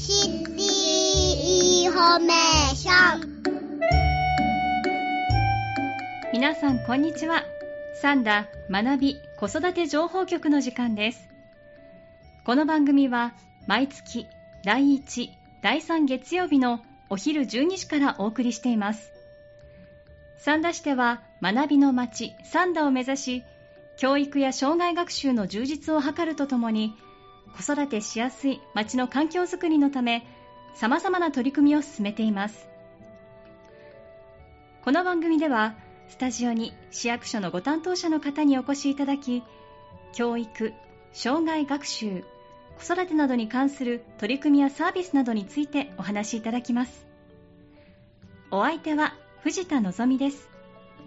シティインフォメーション。 皆さんこんにちは。サンダ学び子育て情報局の時間です。この番組は毎月第1、第3月曜日のお昼12時からお送りしています。三田市では学びの街三田を目指し、教育や障害学習の充実を図るとともに、子育てしやすい街の環境づくりのため、様々な取り組みを進めています。この番組では、スタジオに市役所のご担当者の方にお越しいただき、教育、障害学習、子育てなどに関する取り組みやサービスなどについてお話しいただきます。お相手は藤田のぞみです。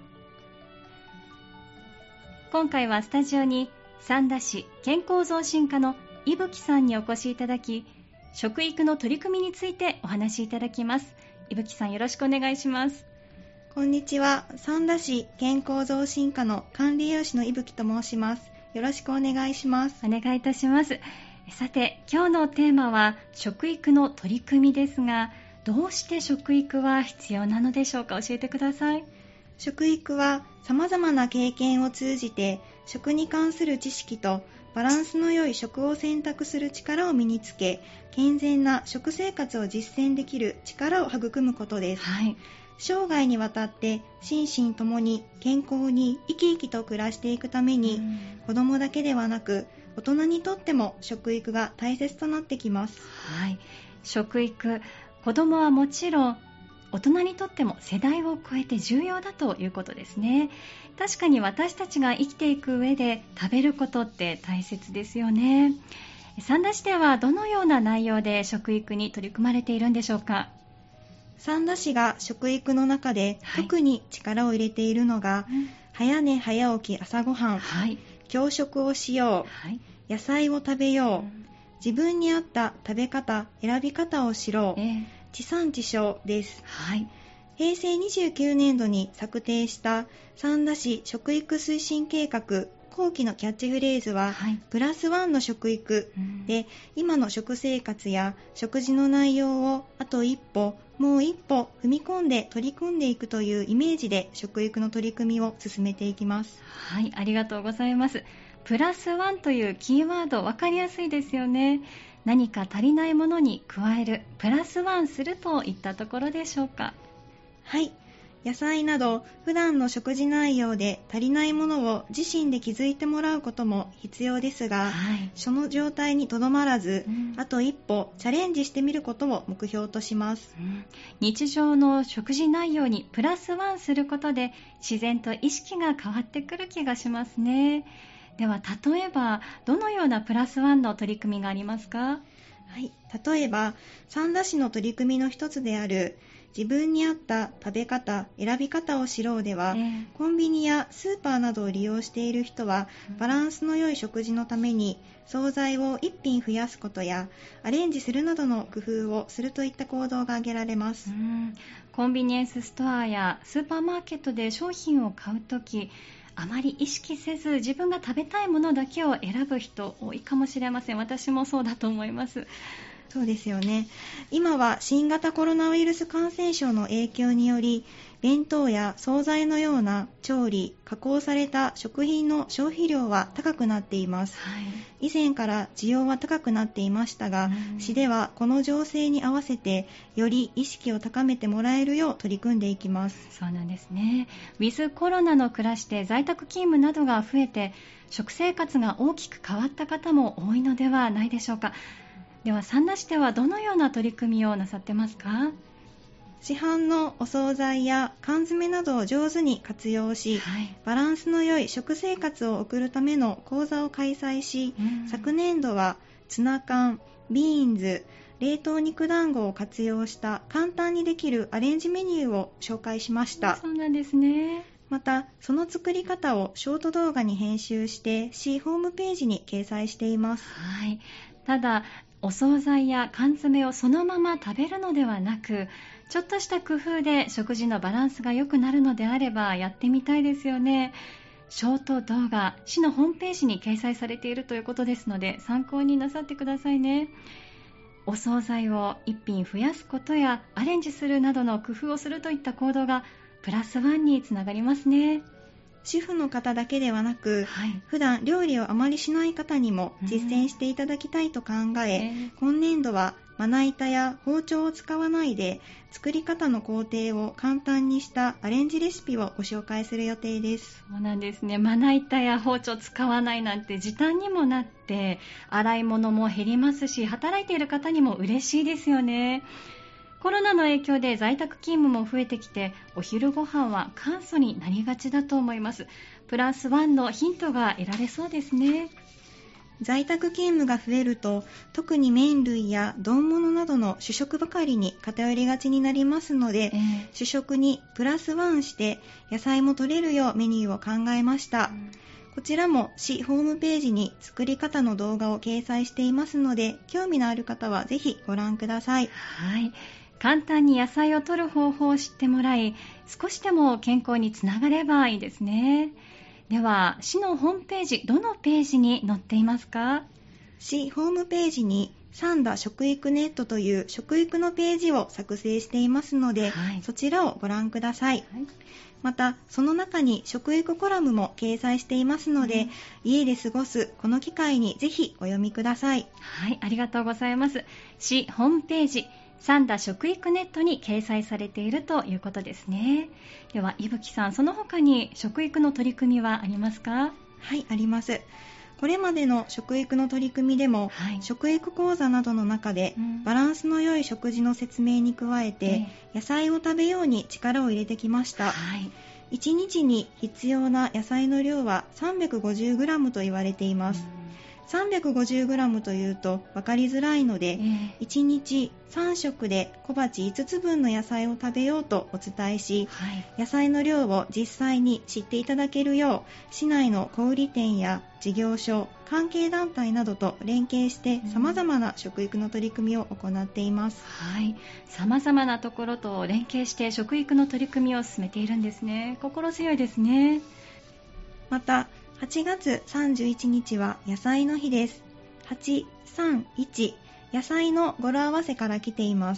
今回はスタジオに三田市健康増進課の伊吹さんにお越しいただき、食育の取り組みについてお話しいただきます。伊吹さん、よろしくお願いします。 こんにちは。三田市健康増進課の管理栄養士の伊吹と申します。よろしくお願いします。 お願いいたします。さて、今日のテーマは食育の取り組みですが、どうして食育は必要なのでしょうか。教えてください。 食育は様々な経験を通じて食に関する知識とバランスの良い食を選択する力を身につけ、健全な食生活を実践できる力を育むことです。 はい。 生涯にわたって心身ともに健康に生き生きと暮らしていくために、子供だけではなく大人にとっても食育が大切となってきます。 はい。食育、子供はもちろん大人にとっても世代を超えて重要だということですね。確かに私たちが生きていく上で食べることって大切ですよね。三田市ではどのような内容で食育に取り組まれているんでしょうか。 三田市が食育の中で特に力を入れているのが、早寝早起き朝ごはん、教食をしよう、野菜を食べよう、自分に合った食べ方選び方を知ろう、地産地消です。平成29年度に策定した三田市食育推進計画後期のキャッチフレーズは、プラスワンの食育で、今の食生活や食事の内容をあと一歩もう一歩踏み込んで取り組んでいくというイメージで食育の取り組みを進めていきます。 はい、ありがとうございます。プラスワンというキーワード、分かりやすいですよね。何か足りないものに加える、プラスワンするといったところでしょうか。 はい。野菜など普段の食事内容で足りないものを自身で気づいてもらうことも必要ですが、その状態にとどまらず、あと一歩チャレンジしてみることを目標とします。 日常の食事内容にプラスワンすることで自然と意識が変わってくる気がしますね。では例えばどのようなプラスワンの取り組みがありますか。 はい、例えば三田市の取り組みの一つである自分に合った食べ方選び方を知ろうでは、コンビニやスーパーなどを利用している人は、バランスの良い食事のために惣菜を1品増やすことやアレンジするなどの工夫をするといった行動が挙げられます。 コンビニエンスストアやスーパーマーケットで商品を買うとき、あまり意識せず自分が食べたいものだけを選ぶ人多いかもしれません。私もそうだと思います。 そうですよね。今は新型コロナウイルス感染症の影響により、弁当や惣菜のような調理、加工された食品の消費量は高くなっています。以前から需要は高くなっていましたが、市ではこの情勢に合わせてより意識を高めてもらえるよう取り組んでいきます。 そうなんですね。ウィズコロナの暮らしで在宅勤務などが増えて、食生活が大きく変わった方も多いのではないでしょうか。では三田市ではどのような取り組みをなさってますか。 市販のお惣菜や缶詰などを上手に活用し、バランスの良い食生活を送るための講座を開催し、昨年度はツナ缶、ビーンズ、冷凍肉団子を活用した簡単にできるアレンジメニューを紹介しました。 そうなんですね。 またその作り方をショート動画に編集して市ホームページに掲載しています。 ただお惣菜や缶詰をそのまま食べるのではなく、ちょっとした工夫で食事のバランスが良くなるのであればやってみたいですよね。ショート動画、市のホームページに掲載されているということですので参考になさってくださいね。 お惣菜を一品増やすことやアレンジするなどの工夫をするといった行動がプラス1につながりますね。 主婦の方だけではなく、普段料理をあまりしない方にも実践していただきたいと考え、今年度はまな板や包丁を使わないで作り方の工程を簡単にしたアレンジレシピをご紹介する予定です。 そうなんですね。まな板や包丁使わないなんて時短にもなって洗い物も減りますし、働いている方にも嬉しいですよね。コロナの影響で在宅勤務も増えてきて、お昼ご飯は簡素になりがちだと思います。プラス1のヒントが得られそうですね。 在宅勤務が増えると、特に麺類や丼物などの主食ばかりに偏りがちになりますので、主食にプラス1して野菜も取れるようメニューを考えました。こちらも市ホームページに作り方の動画を掲載していますので、興味のある方はぜひご覧ください。 はい。簡単に野菜を取る方法を知ってもらい、少しでも健康につながればいいですね。では、市のホームページ、どのページに載っていますか？ 市ホームページにサンダ食育ネットという食育のページを作成していますので、そちらをご覧ください。また、その中に食育コラムも掲載していますので、家で過ごすこの機会にぜひお読みください。 はい、ありがとうございます。市ホームページ、サンダ食育ネットに掲載されているということですね。では、伊吹さん、その他に食育の取り組みはありますか？ はい、あります。これまでの食育の取り組みでも、食育講座などの中で、バランスの良い食事の説明に加えて、野菜を食べように力を入れてきました。1日に必要な野菜の量は 350g と言われています。350g というと分かりづらいので、1日3食で小鉢5つ分の野菜を食べようとお伝えし、野菜の量を実際に知っていただけるよう、市内の小売店や事業所、関係団体などと連携して様々な食育の取り組みを行っています。 様々なところと連携して食育の取り組みを進めているんですね。心強いですね。 また、8月31日は野菜の日です。831、野菜の語呂合わせから来ています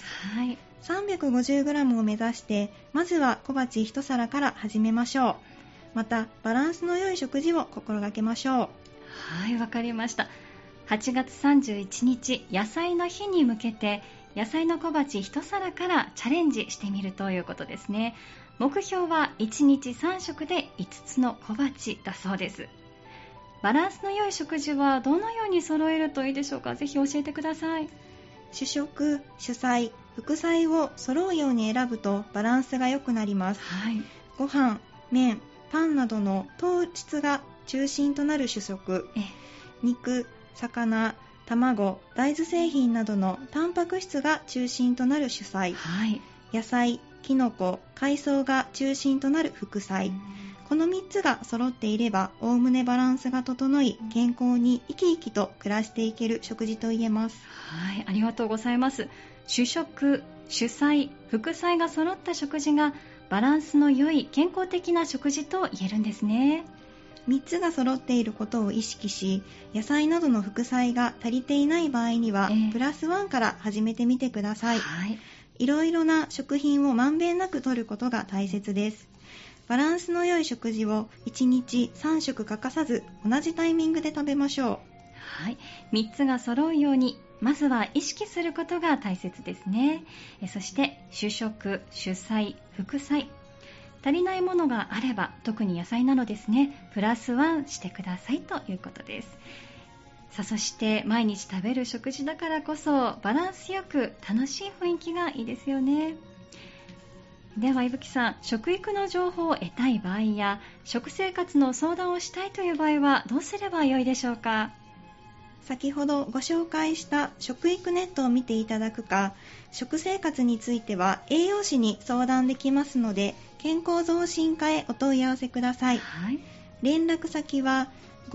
。350g を目指して、まずは小鉢1皿から始めましょう。また、バランスの良い食事を心がけましょう。 はい、わかりました。8月31日、野菜の日に向けて、野菜の小鉢1皿からチャレンジしてみるということですね。目標は1日3食で5つの小鉢だそうです。バランスの良い食事はどのように揃えるといいでしょうか？ぜひ教えてください。 主食、主菜、副菜を揃うように選ぶとバランスが良くなります。ご飯、麺、パンなどの糖質が中心となる主食、肉、魚、卵、大豆製品などのタンパク質が中心となる主菜、野菜、キノコ、海藻が中心となる副菜、この3つが揃っていれば、おおむねバランスが整い、健康に生き生きと暮らしていける食事と言えます。 はい、ありがとうございます。主食、主菜、副菜が揃った食事がバランスの良い健康的な食事と言えるんですね。 3つが揃っていることを意識し、野菜などの副菜が足りていない場合には、プラス1から始めてみてください。いろいろな食品をまんべんなく摂ることが大切です。バランスの良い食事を1日3食欠かさず同じタイミングで食べましょう。3つが揃うようにまずは意識することが大切ですね。そして主食、主菜、副菜、足りないものがあれば、特に野菜などですね、プラス1してくださいということです。さあ、そして毎日食べる食事だからこそバランスよく楽しい雰囲気がいいですよね。では伊吹さん、食育の情報を得たい場合や食生活の相談をしたいという場合はどうすればよいでしょうか？ 先ほどご紹介した食育ネットを見ていただくか、食生活については栄養士に相談できますので、健康増進課へお問い合わせください。連絡先は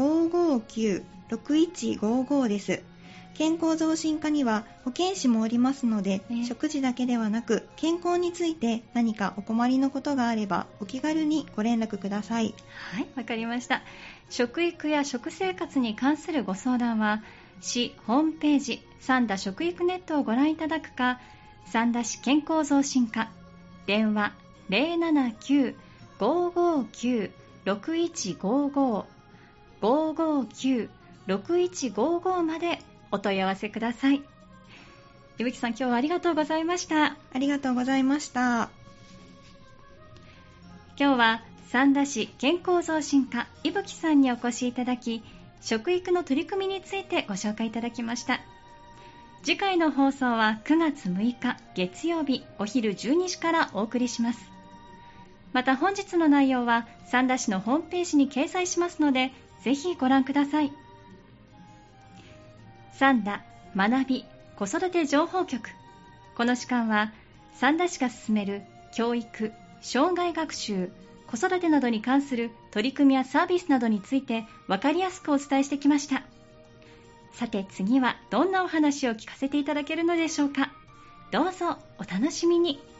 559-6155 です。健康増進課には保健師もおりますので、食事だけではなく健康について何かお困りのことがあればお気軽にご連絡ください。 はい、わかりました。食育や食生活に関するご相談は市ホームページ三田食育ネットをご覧いただくか、三田市健康増進課電話 079-559-6155 559-6155 までお問い合わせください。伊吹さん、今日はありがとうございました。 ありがとうございました。 今日は三田市健康増進課伊吹さんにお越しいただき、食育の取り組みについてご紹介いただきました。次回の放送は9月6日月曜日お昼12時からお送りします。また本日の内容は三田市のホームページに掲載しますので、ぜひご覧ください。三田学び子育て情報局。この時間は三田市が進める教育、障害学習、子育てなどに関する取り組みやサービスなどについて分かりやすくお伝えしてきました。さて次はどんなお話を聞かせていただけるのでしょうか。どうぞお楽しみに。